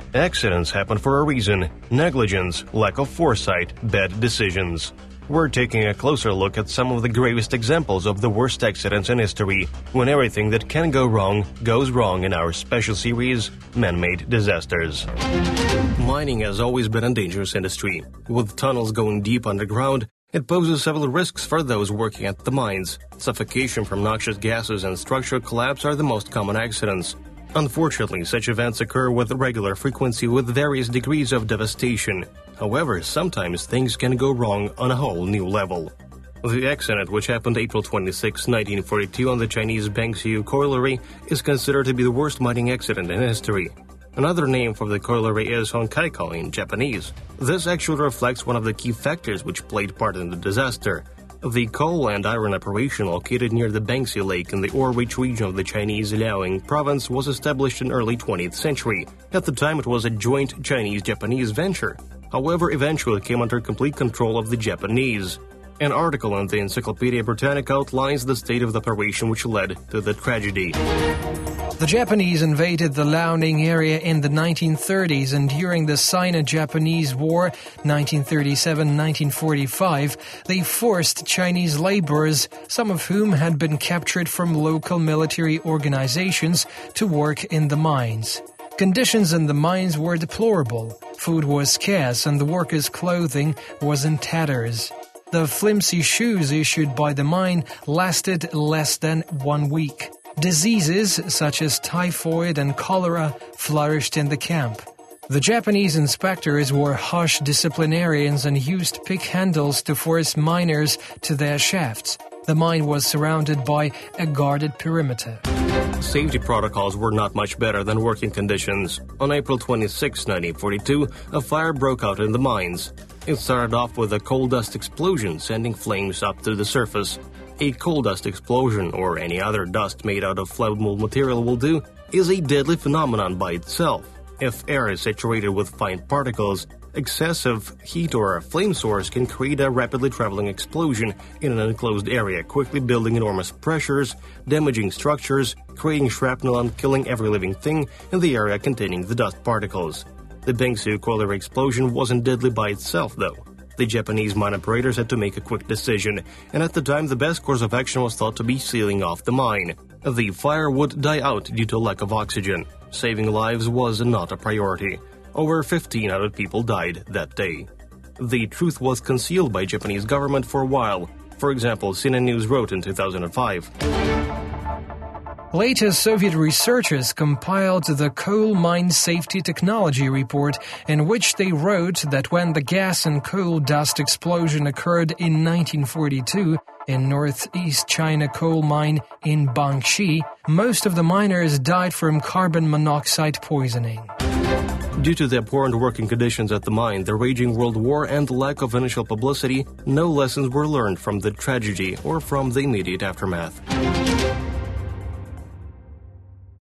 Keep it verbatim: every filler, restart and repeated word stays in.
Accidents happen for a reason: negligence, lack of foresight, bad decisions. We're taking a closer look at some of the gravest examples of the worst accidents in history, when everything that can go wrong goes wrong in our special series, Man-Made Disasters. Mining has always been a dangerous industry. With tunnels going deep underground, it poses several risks for those working at the mines. Suffocation from noxious gases and structural collapse are the most common accidents. Unfortunately, such events occur with regular frequency with various degrees of devastation. However, sometimes things can go wrong on a whole new level. The accident, which happened April twenty-sixth, nineteen forty-two on the Chinese Bangsiu Colliery, is considered to be the worst mining accident in history. Another name for the colliery is Honkaiko in Japanese. This actually reflects one of the key factors which played part in the disaster. The coal and iron operation located near the Bangsi Lake in the ore-rich region of the Chinese Liaoning province was established in early twentieth century. At the time, it was a joint Chinese-Japanese venture. However, eventually it came under complete control of the Japanese. An article in the Encyclopedia Britannica outlines the state of the operation which led to the tragedy. The Japanese invaded the Liaoning area in the nineteen thirties, and during the Sino-Japanese War nineteen thirty-seven to nineteen forty-five, they forced Chinese laborers, some of whom had been captured from local military organizations, to work in the mines. Conditions in the mines were deplorable. Food was scarce and the workers' clothing was in tatters. The flimsy shoes issued by the mine lasted less than one week. Diseases such as typhoid and cholera flourished in the camp. The Japanese inspectors were harsh disciplinarians and used pick handles to force miners to their shafts. The mine was surrounded by a guarded perimeter. Safety protocols were not much better than working conditions. On April twenty-sixth, nineteen forty-two, a fire broke out in the mines. It started off with a coal dust explosion, sending flames up to the surface. A coal dust explosion, or any other dust made out of flammable material will do, is a deadly phenomenon by itself. If air is saturated with fine particles, excessive heat or a flame source can create a rapidly traveling explosion in an enclosed area, quickly building enormous pressures, damaging structures, creating shrapnel and killing every living thing in the area containing the dust particles. The Bangsiu Colliery explosion wasn't deadly by itself, though. The Japanese mine operators had to make a quick decision, and at the time the best course of action was thought to be sealing off the mine. The fire would die out due to lack of oxygen. Saving lives was not a priority. Over fifteen hundred people died that day. The truth was concealed by Japanese government for a while. For example, C N N News wrote in two thousand five. Later, Soviet researchers compiled the Coal Mine Safety Technology Report, in which they wrote that when the gas and coal dust explosion occurred in nineteen forty-two in northeast China coal mine in Bangxi, most of the miners died from carbon monoxide poisoning. Due to the abhorrent working conditions at the mine, the raging World War, and lack of initial publicity, no lessons were learned from the tragedy or from the immediate aftermath.